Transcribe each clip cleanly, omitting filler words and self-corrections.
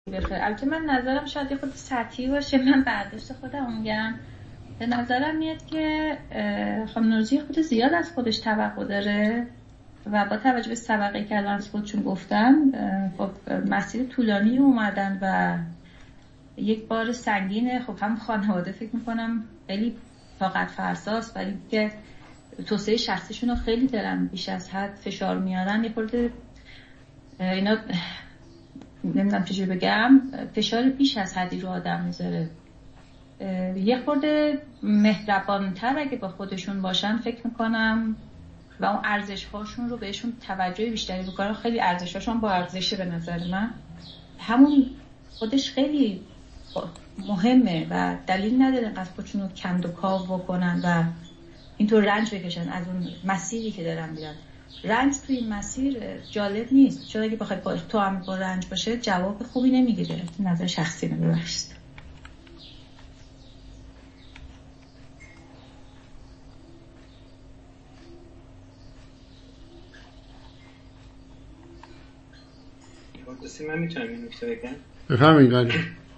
بخیر. البته من نظرم شاید یه خود سطحی باشه، من برداشت خودم میگم. به نظرم میاد که خانم نوروزی خود زیاد از خودش توقع داره و با توجه به سابقه که الان از خودشون گفتن، خب مسیر طولانی اومدن و یک بار سنگینه. خب هم خانواده فکر میکنم خیلی طاقت فرساست، ولی که توسعه شخصیشون رو خیلی دارن بیش از حد فشار میارن. یه خورده اینا نمیدونم چجوری بگم، فشار بیش از حدی رو آدم میذاره. یه خورده مهربان‌تر اگه با خودشون باشن فکر میکنم و اون ارزش هاشون رو بهشون توجه بیشتری بکنن. خیلی ارزش هاشون با ارزشه به نظر من، همون خودش خیلی مهمه و دلیل نداره اینقدر خودشون رو کند و کاو بکنن و اینطور رنج بکشن از اون مسیری که دارن میرن. رنج توی این مسیر جالب نیست، چون اگه بخوای تو هم با رنج باشه جواب خوبی نمیگیره. نظر شخصی من ببخشید. من میتونم این نکته بگم؟ بفرمایید. قالی.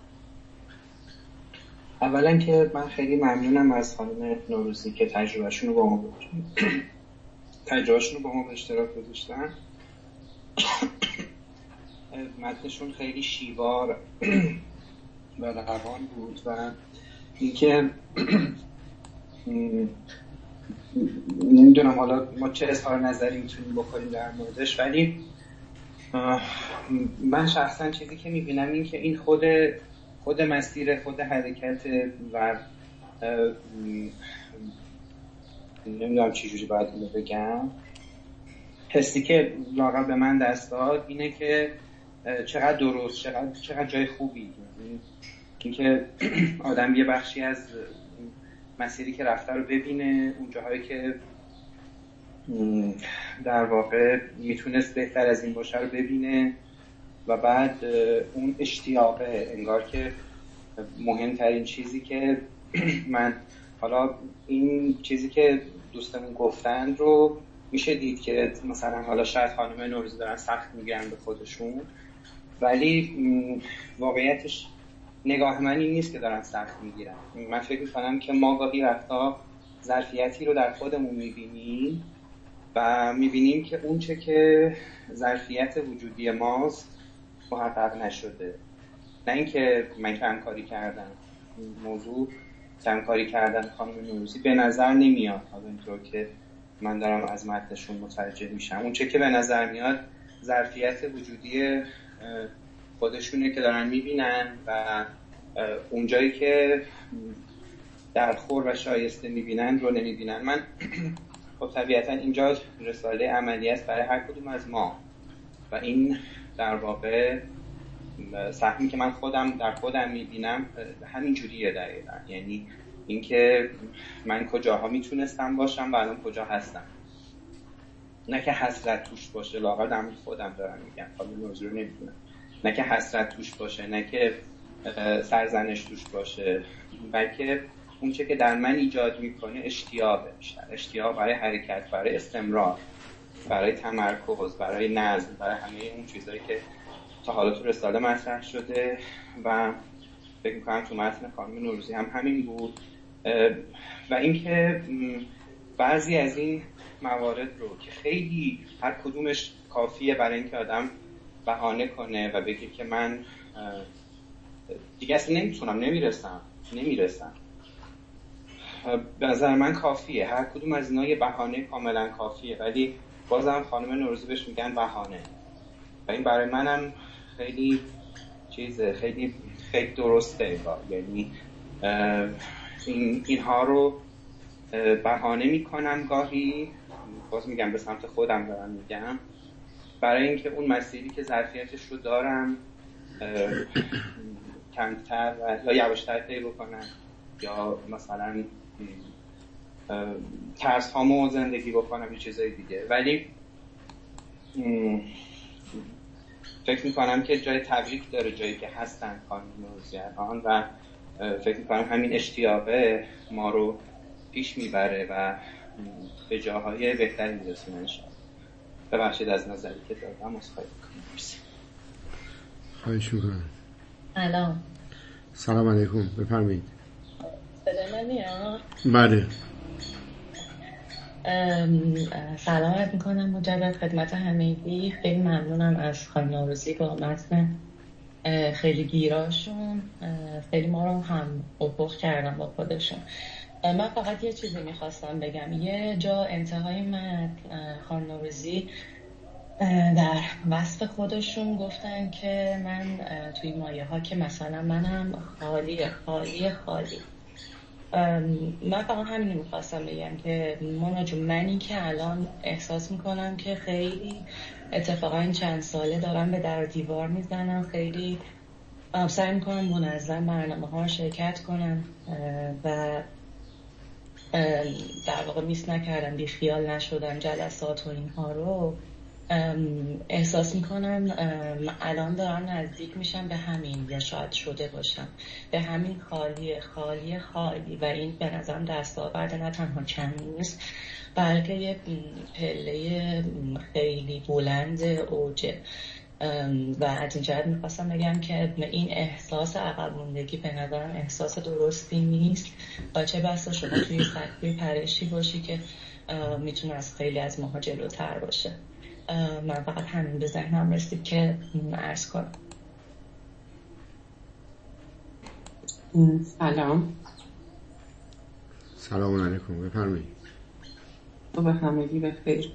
اولا که من خیلی ممنونم از خانم نوروزی که تجربهشون رو با ما به اشتراک گذاشتن. متنشون خیلی شیوار و روان بود و اینکه نمیدونم حالا ما چه اظهار نظری میتونیم بکنیم در موردش، ولی من شخصا چیزی که میبینم این که این خود مسیر، خود حرکت و نمیدونم چی جوری باید اینو بگم، حسی که لااقل به من دست داد اینه که چقدر درست، چقدر جای خوبی، این که آدم یه بخشی از مسیری که رفته رو ببینه، اون جاهایی که در واقع میتونست بهتر از این باشه رو ببینه و بعد اون اشتیاقه، انگار که مهمترین چیزی که من حالا این چیزی که دوستمون گفتن رو میشه دید که مثلا حالا شاید خانم نوروزی دارن سخت میگیرن به خودشون، ولی واقعیتش نگاه من این نیست که دارن سخت میگیرن. من فکر میکنم که ما گاهی وقتا ظرفیتی رو در خودمون میبینیم و میبینیم که اون چه که ظرفیت وجودی ماست محقق نشده. نه اینکه من کمکاری کردم، موضوع کمکاری کردن خانم نوروزی به نظر نمیاد. حالا اینطور که من دارم از متنشون متوجه میشم، اون چه که به نظر میاد ظرفیت وجودی خودشونه که دارن میبینن و اونجایی که در خور و شایسته میبینن رو نمیبینن. من خب طبیعتا اینجا رساله عملی است برای هر کدوم از ما و این در واقع سهمی که من در خودم میبینم همین جوریه دقیقا. یعنی اینکه من کجاها میتونستم باشم و الان کجا هستم، نه که حسرت توش باشه. لااقل در مورد خودم دارم میگم، حالا موضوع رو نمیدونم، نه که حسرت توش باشه، نه که سرزنش توش باشه، بلکه اون چه که در من ایجاد میکنه اشتیاقه، اشتیاق برای حرکت، برای استمرار، برای تمرکز، برای نظم، برای همه اون چیزایی که تا حالا تو رساله مطرح شده و فکر میکنم تو متن خانم نوروزی هم همین بود. و اینکه بعضی از این موارد رو که خیلی هر کدومش کافیه برای اینکه آدم بهانه کنه و بگه که من دیگه اصلا نمیتونم، نمیرسم، به نظر من کافیه. هر کدوم از اینا یه بهانه کاملا کافیه، ولی بازم خانم نوروزی بهش میگن بهانه و این برای منم خیلی خیلی درسته. یعنی اینها رو بهانه میکنم گاهی، باز میگم به سمت خودم دارم میگم، برای اینکه اون مسیری که ظرفیتش رو دارم کمتر و یا یواشتر طی بکنم، یا مثلا ترس هامو زندگی بکنم، یه چیزای دیگه. ولی فکر میکنم که جای تبریک داره جایی که هستن خانم نوروزی الان و فکر میکنم همین اشتیاقه ما رو پیش میبره و به جاهای بهتری میرسونه انشاءالله. ببخشید از نظری که دادم، عذرخواهی میکنم. مرسی. خواهش میکنم. سلام علیکم، بفرمایید. صدای من میاد؟ بله. سلام میکنم مجدد خدمت همگی. خیلی ممنونم از خانم نوروزی با متن خیلی گیراشون، خیلی ما رو هم افق کردن با خودشون. من فقط یه چیزی میخواستم بگم. یه جا انتهای متن خانم نوروزی در وصف خودشون گفتن که من توی مایه ها که مثلا منم خالی خالی خالی. من فقط همین میخواستم بگم که مونا جون، منی که الان احساس میکنم که خیلی اتفاقا این چند ساله دارم به در دیوار میزنم، خیلی سعی میکنم منظم برنامه ها شرکت کنم و در واقع میس نکردم، بی خیال نشدم جلسات و اینها رو. احساس میکنم الان دارم نزدیک میشم به همین، یا شاید شده باشم به همین خالی خالی خالی. و این به نظرم دستاورد نه تنها کمی نیست، بلکه یه پله خیلی بلند اوجه. و از این جهت میخواستم بگم که این احساس عقب موندگی به نظرم احساس درستی نیست، و چه بسا شما توی سطحی پرشی باشی که میتونه از خیلی از ماها جلوتر باشه. من فقط همین به ذهنم رسید که عرض کنم. سلام علیکم، بفرمایید. به همگی بخیر.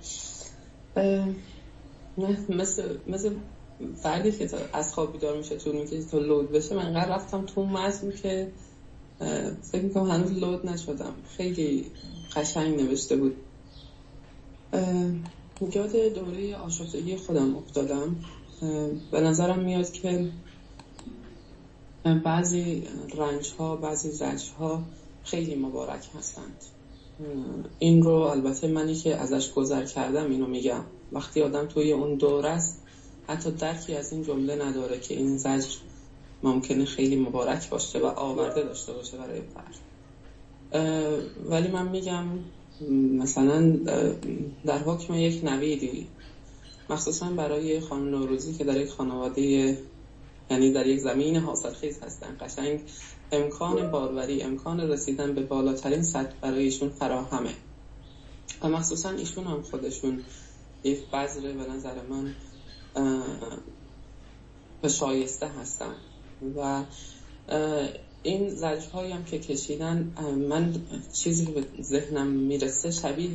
مثل فردی که از خواب بیدار میشه طول میکشه تا لود بشه، من انقدر رفتم تو متن که فکر میکنم هنوز لود نشدم. خیلی قشنگ نوشته بود. یاد دوره آشفتگی خودم افتادم. به نظرم میاد که بعضی رنج‌ها، بعضی زجرها خیلی مبارک هستند. این رو البته منی که ازش گذر کردم اینو میگم. وقتی آدم توی اون دوره است حتی درکی از این جمله نداره که این زجر ممکنه خیلی مبارک باشه و آورده داشته باشه برای فرد. ولی من میگم مثلا در حکم یک نویدی، مخصوصا برای خانم نوروزی که در یک خانواده، یعنی در یک زمین حاصلخیز هستن، قشنگ امکان باروری، امکان رسیدن به بالاترین سطح برای ایشون فراهمه. و مخصوصا ایشون هم خودشون یک بذره به نظر من به شایسته هستن. و این زجرهایی هم که کشیدن، من چیزی که به ذهنم میرسه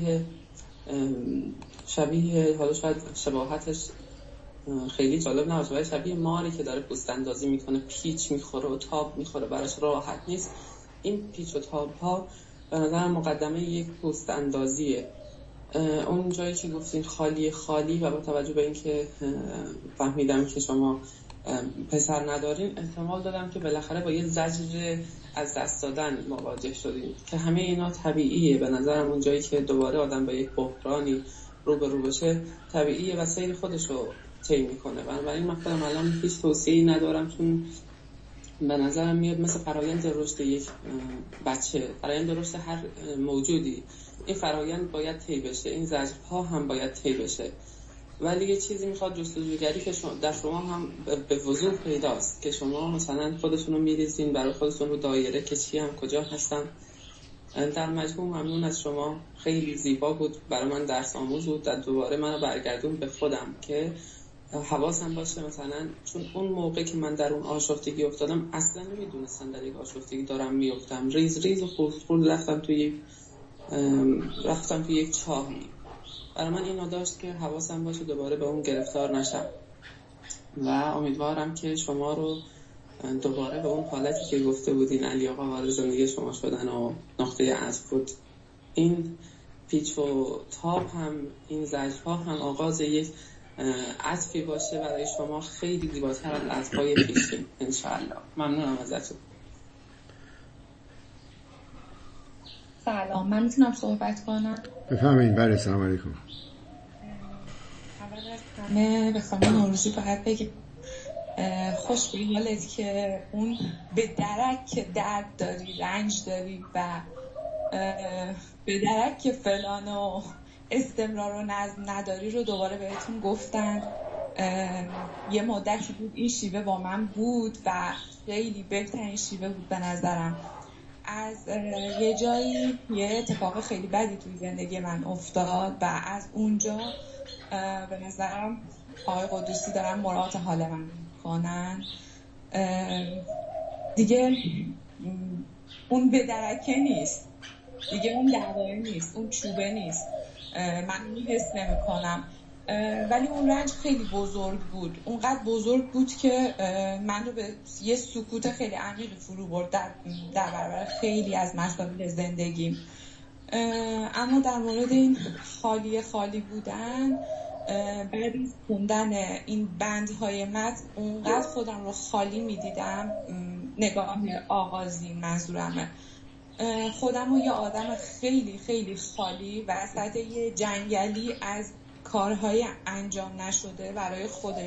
شبیه حالا شاید شباهتش خیلی جالب نباشه، ولی شبیه ماری که داره پوست اندازی میکنه، پیچ میخوره و تاب میخوره، براش راحت نیست. این پیچ و تاب ها به نظر مقدمه یک پوست اندازیه. اون جایی که گفتین خالی خالی و با توجه به اینکه فهمیدم که شما پسر ندارین، احتمال دادم که بالاخره با یه زجر از دست دادن مواجه شدین که همه اینا طبیعیه. به نظرم اون جایی که دوباره آدم با یک بحرانی روبرو بشه طبیعیه و سیر خودشو طی میکنه. بنابراین من خودم الان هیچ توصیه‌ای ندارم، چون به نظرم میاد مثل فرایند رشد یک بچه، فرایند رشد هر موجودی، این فرایند باید طی بشه، این زجرها هم باید طی بشه. ولی یه چیزی میخواد جستجوگری که در شما هم به وضوح پیداست که شما مثلا خودتون رو میریزین برای خودتون رو دایره که چی هم کجا هستم. در مجموع ممنون از شما، خیلی زیبا بود برای من، درس آموز بود. در دوباره منو برگردون به خودم که حواسم باشه، مثلا چون اون موقع که من در اون آشفتگی افتادم اصلا نمیدونستم در یک آشفتگی دارم میافتم. ریز ریز و خورد رفتم توی یک چاهی. برای من اینو داشت که حواسم باشه دوباره به اون گرفتار نشم و امیدوارم که شما رو دوباره به اون حالتی که گفته بودین علی آقا وارد زندگی شما شدن و نقطه عطف بود. این پیچ و تاب هم، این زجرها هم آغاز یک عطفی باشه برای شما خیلی زیباتر از عطفهای پیشین انشاءالله. ممنونم ازتون. سلام، من میتونم صحبت کنم؟ بفرمایید. بله، سلام علیکم. اول از همه به خانم نوروزی باید بگم خوش به حالت که اون به درک درد داری، رنج داری و به درک فلان و استمرار و نظم نداری رو دوباره بهتون گفتن یه مدتی بود این شیوه با من بود و خیلی بهترین شیوه بود به نظرم. از یه جایی یه اتفاق خیلی بدی توی زندگی من افتاد و از اونجا به نظرم آقای قدوسی دارن مراعات حال من کنن. دیگه اون به درکه نیست، دیگه اون دعوای نیست، اون چوبه نیست، من حس نمی کنم. ولی اون رنج خیلی بزرگ بود، اونقدر بزرگ بود که من رو به یه سکوت خیلی عمیق فرو برد در برابر خیلی از مسائل زندگیم. اما در مورد این خالی بودن، بعد از خوندن این بندهای متن اونقدر خودم رو خالی میدیدم. نگاه آغازین منظورمه، خودم رو یه آدم خیلی خیلی خالی وسط یه جنگلی از کارهای انجام نشده برای خودش.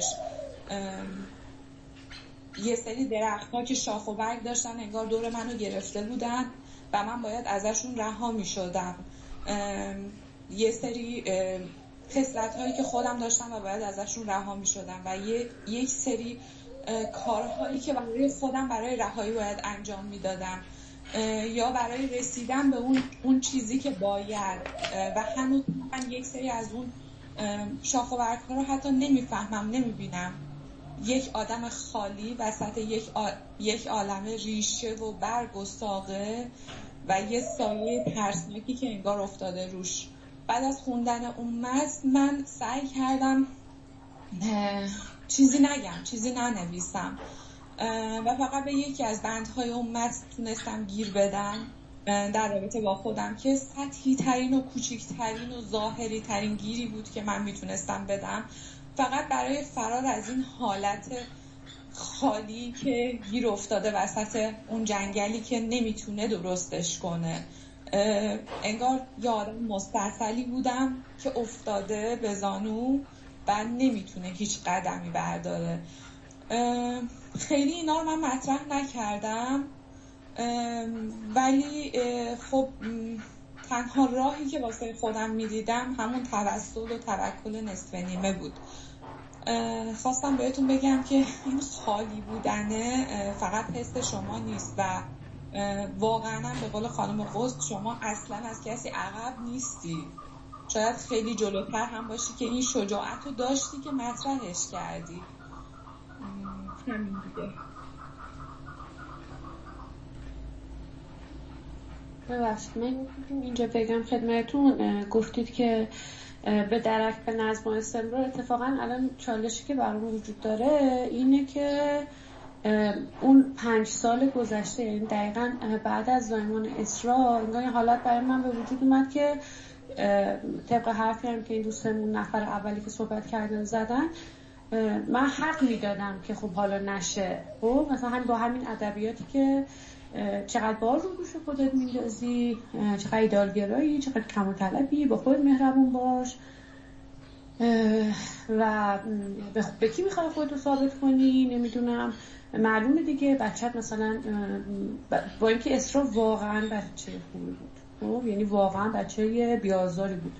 یه سری درخت‌ها که شاخ و برگ داشتن انگار دور منو گرفته بودن و من باید ازشون رها می‌شدم. یه سری خصلت‌هایی که خودم داشتم و باید ازشون رها می‌شدم و یک سری کارهایی که برای خودم برای رهایی باید انجام میدادم یا برای رسیدن به اون چیزی که باید، و هنوز من یک سری از اون شاخ و برگ‌ها رو حتی نمیفهمم، نمیبینم. یک آدم خالی وسط یک عالم ریشه و برگ و ساقه و یه سایه ترسناکی که انگار افتاده روش. بعد از خوندن اون متن من سعی کردم چیزی نگم، چیزی ننویسم و فقط به یکی از بندهای اون متن تونستم گیر بدم در رابطه با خودم که سطحی ترین و کوچکترین و ظاهری ترین گیری بود که من میتونستم بدم، فقط برای فرار از این حالت خالی که گیر افتاده وسط اون جنگلی که نمیتونه درستش کنه. انگار یه آدم مستعصلی بودم که افتاده به زانو و نمیتونه هیچ قدمی برداره. خیلی اینا رو من مطرح نکردم، ولی خب تنها راهی که واسه خودم میدیدم همون توسل و توکل نصف نیمه بود. خواستم بهتون بگم که این خالی بودنه فقط حس شما نیست و واقعا به قول خانم قدس شما اصلا از کسی عقب نیستی، شاید خیلی جلوتر هم باشی که این شجاعت رو داشتی که مطرحش کردی. همین دیگه. ببخشید من اینجا بگم خدمتون، گفتید که به درک به نظم و استمرار. اتفاقا الان چالشی که برام وجود داره اینه که اون 5 سال گذشته، یعنی دقیقاً بعد از زایمان اسرا، انگار این حالت برای من به وجود اومد که طبق حرفی هم که این دوستمون نفر اولی که صحبت کردن زدن، من حق میدادم که خب حالا نشه. خب مثلا هم با همین ادبیاتی که چقدر بار رو دوش خودت میندازی، چقدر ایدالگرایی، چقدر کم طلبی، با خود مهربون باش و به کی میخوای خودتو ثابت کنی، نمیدونم. معلومه دیگه بچت مثلا با اینکه اسرا واقعا بچه خوبی بود، خب یعنی واقعا بچه بیازاری بود،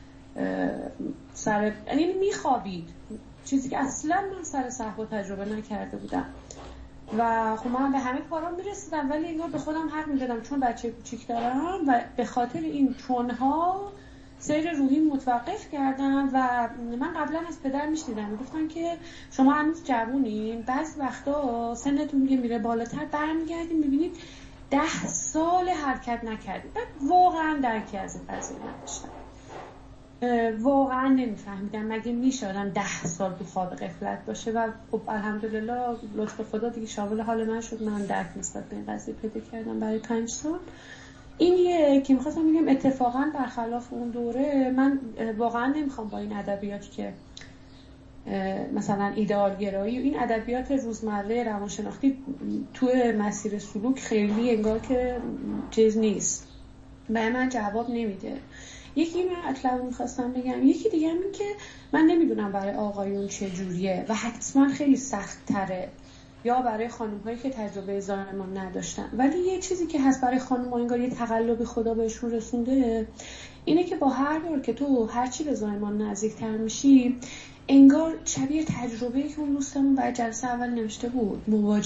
یعنی میخوابید، چیزی که اصلا من سر صحبا تجربه نکرده بودم و خب من به همه کارام میرسیدم، ولی انگار به خودم حق میدادم چون بچه کوچیک دارم و به خاطر این چونها سیر روحی متوقف کردم. و من قبلا از پدر میشنیدم میگفتن که شما هنوز جوونین، بعضی وقتا سنتون میره بالاتر، برمیگردین میبینید 10 سال حرکت نکردید. بعد واقعا درکی از این قضیه نداشتم، واقعا نمیفهمیدم مگه میشه آدم 10 سال تو خواب غفلت باشه. و خب الحمدلله لطف خدا دیگه شامل حال من شد، من درک نسبت به این قضیه پیدا کردم برای 5 سال. این که میخواستم بگم اتفاقا برخلاف اون دوره من واقعا نمیخوام با این ادبیاتی که مثلا ایدئالگرایی و این ادبیات روزمره روانشناختی تو مسیر سلوک خیلی انگار که چیز نیست، به من جواب نمیده. یکی من اطلاع میخواستم بگم، یکی دیگه هم این که من نمیدونم برای آقایون چه جوریه و حتما خیلی سخت تره یا برای خانم هایی که تجربه زایمان نداشتن، ولی یه چیزی که هست برای خانم ها انگار یه تقلب خدا بهشون رسونده اینه که با هر بار که تو هرچی به زایمان نزدیکتر میشی انگار شبیه تجربه‌ای که اون دوستمون برای جلسه اول نوشته بود،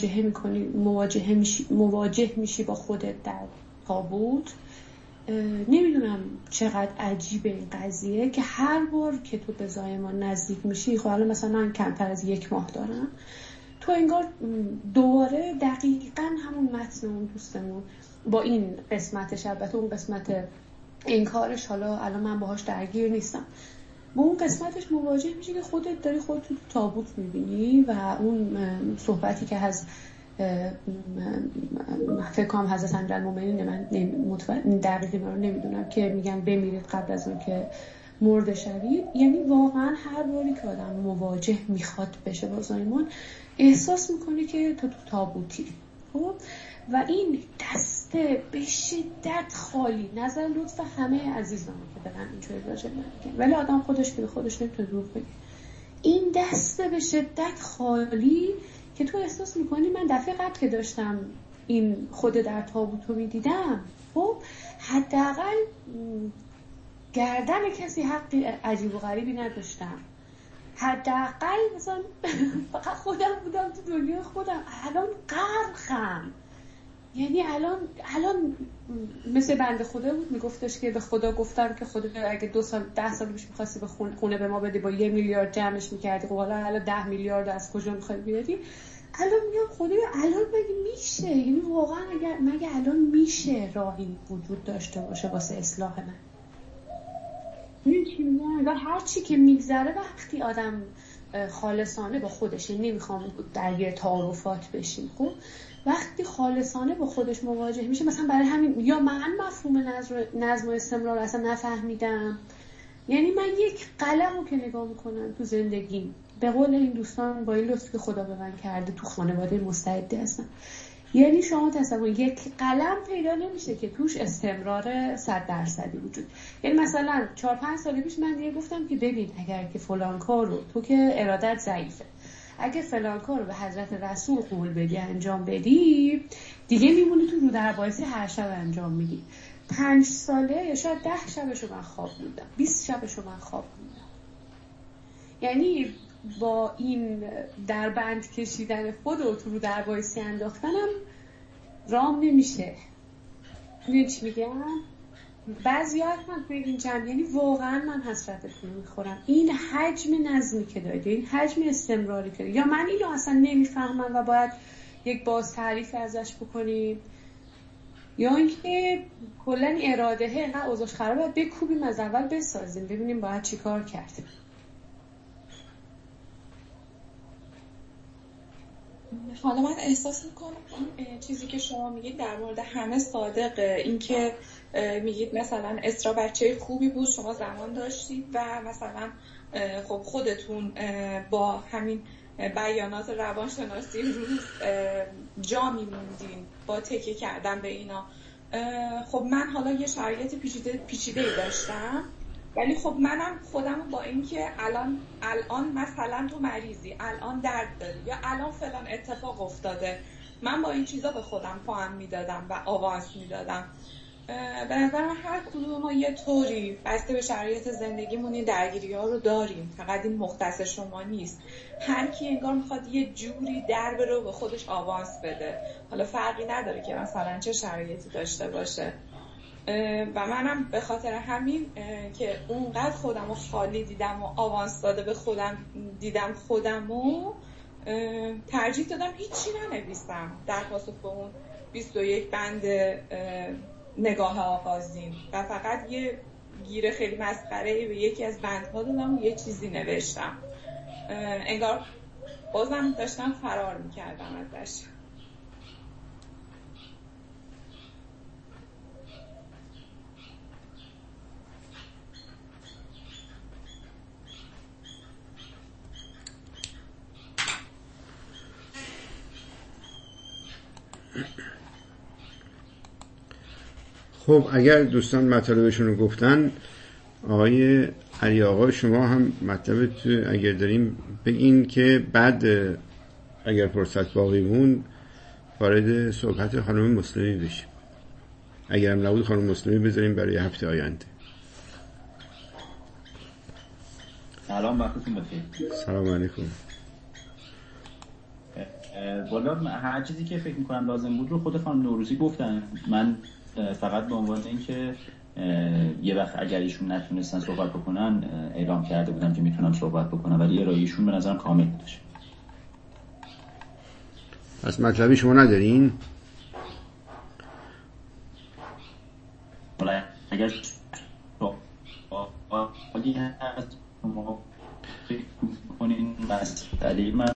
مواجه میشی با خودت در تابوت. نمیدونم چقدر عجیبه این قضیه که هر بار که تو به زایمان نزدیک میشی، خب حالا مثلا من کمتر از 1 ماه دارم، تو انگار دوباره دقیقاً همون متن اون دوستمون با این قسمتش، البته اون قسمت انکارش حالا الان من باهاش درگیر نیستم، با اون قسمتش مواجه میشی که خودت داری خودت تو تابوت میبینی و اون صحبتی که از فکر کنم حضرت امیرالمومنین، من مطمئن دقیقی رو نمیدونم، که میگن بمیرید قبل از اون که مرده شوید. یعنی واقعا هر باری که آدم مواجه میخواد بشه با زایمان، احساس میکنه که تو تابوتی. خب و این دسته به شدت خالی، نظر لطف همه عزیزان که دارن اینجوری راجع میگن، ولی آدم خودش که به خودش نمیتونه دروغ بگه، این دسته به شدت خالی که تو احساس میکنی من دفعه قبل که داشتم این خود در تابوت رو میدیدم، خب حداقل گردن کسی حقی عجیب و غریبی نداشتم، حداقل مثلا فقط خودم بودم تو دنیا خودم. الان غرقم، یعنی الان مثل بنده خدا بود میگفتش که به خدا گفتم که خدا اگه 10 سال پیش می‌خواستی به خونه به ما بدی با 1 میلیارد جمعش می‌کردی، خب حالا 10 میلیارد از کجا می‌خوای بیاری؟ الان میگم خدایا الان مگه میشه؟ یعنی واقعا مگه الان میشه راهی وجود داشته باشه واسه اصلاح من؟ میگم هر چی که میگذره وقتی آدم خالصانه با خودش، نمیخوام درگیر تعارفات بشیم، خب وقتی خالصانه با خودش مواجه میشه، مثلا برای همین یا من مفهوم نظم و استمرار اصلا نفهمیدم، یعنی من یک قلم رو که نگاه میکنم تو زندگی، به قول این دوستان با این لطفی که خدا به من کرده تو خانواده مستعدی هستم، یعنی شما تصور یک قلم پیدا نمیشه که توش استمرار 100% وجود. یعنی مثلا 4-5 سال پیش من دیگه گفتم که ببین اگر که فلان کار رو تو که ارادت ضعیفه، اگه فلان کار رو به حضرت رسول قول بدی انجام بدی، دیگه میمونی تو رو در وایسی هر شب انجام میدی. 5 ساله یا شاید 10 شبشو من خواب بودم، 20 شبشو من خواب بودم. یعنی با این در بند کشیدن خود و تو رو در وایسی انداختنم رام نمیشه. میدونی چی میگم؟ بعضی ها من بگین جمع، یعنی واقعا من حسرتتون میخورم این حجم نظمی که داری، این حجم استمراری که داری، یا من اینو اصلا نمیفهمم و باید یک باز تعریف ازش بکنیم، یا اینکه کلا این اراده اینقدر اوضاعش خرابه بکوبیم از اول بسازیم ببینیم باید چی کار کرد. حالا من احساس میکنم این چیزی که شما میگید در مورد همه صادقه، این که میگید مثلا اسرا بچه خوبی بود، شما زمان داشتید و مثلا خب خودتون با همین بیانات روانشناسی روز جا میموندین با تکیه کردن به اینا. خب من حالا یه شرایط پیچیده‌ای داشتم، ولی خب منم خودم با این که الان مثلا تو مریضی، الان درد داری یا الان فلان اتفاق افتاده، من با این چیزا به خودم پاهم میدادم و آوانس میدادم. به نظر من هر کدوم ما یه طوری بسته به شرایط زندگیمون این درگیری ها رو داریم، فقط این مختص شما نیست. هر کی انگار میخواد یه جوری درب رو به خودش آوانس بده، حالا فرقی نداره که مثلا چه شرایطی داشته باشه. و منم به خاطر همین که اونقدر خودم رو خالی دیدم و آوانس داده به خودم دیدم، خودم رو ترجیح دادم هیچی ننویسم در پاسخ به اون 21 بند نگاه آغازین و فقط یه گیر خیلی مسخره به یکی از بندها دادم و یه چیزی نوشتم، انگار بازم داشتم فرار میکردم ازش. خب اگر دوستان مطالبشون رو گفتن، آقای علی آقا شما هم مطلب اگر داریم بگین که بعد اگر فرصت باقی مون وارد صحبت خانم مسلمی بشیم، اگر هم نبود خانم مسلمی بذاریم برای هفته آینده. سلام، وقتتون بخیر. سلام علیکم. والا هر چیزی که فکر میکنم لازم بود رو خود خانم نوروزی گفتن. من فقط به عنوان اینکه یه وقت اگر ایشون نتونستن صحبت بکنن اعلام کرده بودم که میتونم صحبت بکنم، ولی ارائهشون به نظرم کامل بودش. پس مطلبی شما ندارین؟ والا اگر شما فکر میکنین مسئله من